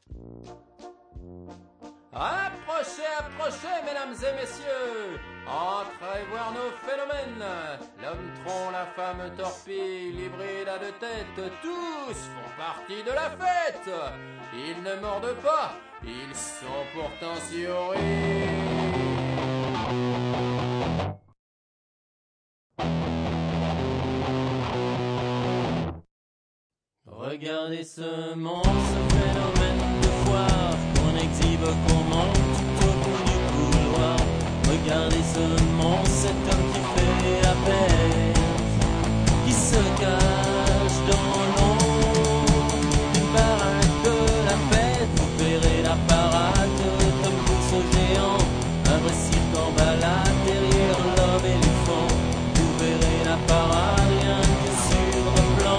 Approchez, approchez, mesdames et messieurs. Entrez voir nos phénomènes. L'homme tronc, la femme torpille, l'hybride à deux têtes, tous font partie de la fête. Ils ne mordent pas, ils sont pourtant si horribles. Regardez ce monstre, ce phénomène de foire qu'on exhibe, qu'on monte tout au bout du couloir. Regardez ce monstre, cet homme qui fait la paix, qui se cache dans l'ombre d'une baraque de la fête. Vous verrez la parade comme course géant, un vrai cirque en balade derrière l'homme éléphant. Vous verrez la parade, rien que sur le plan.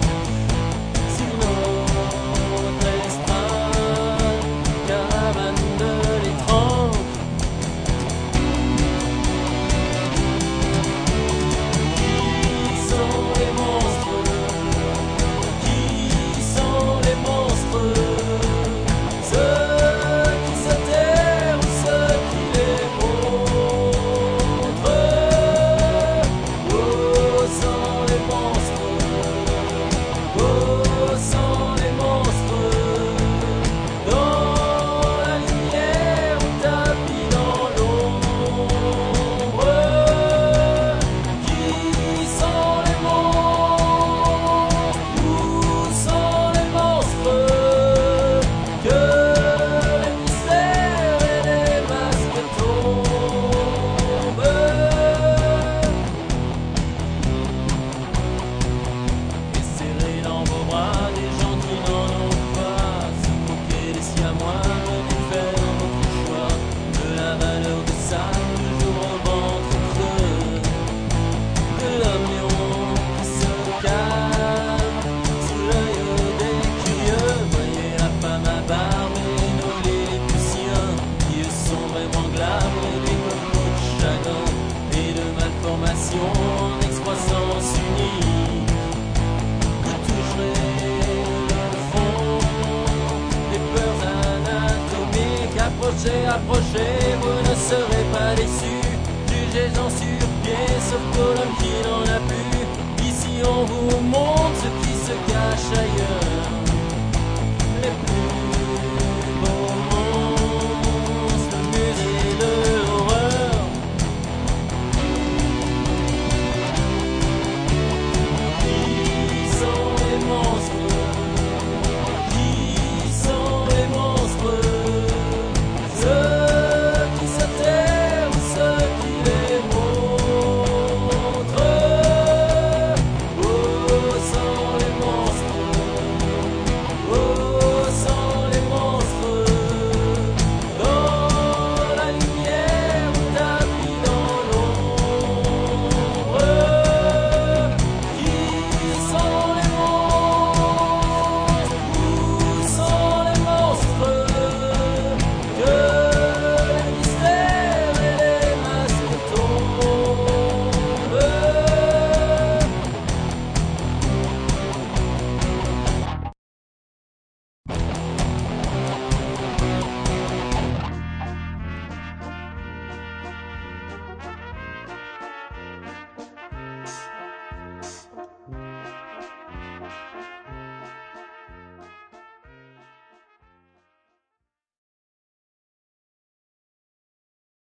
En excroissance unie, vous toucherez le fond des peurs anatomiques. Approchez, approchez, vous ne serez pas déçus. Jugez-en sur pied, sauf pour l'homme qui n'en a plus. Ici on vous montre ce qui se cache ailleurs.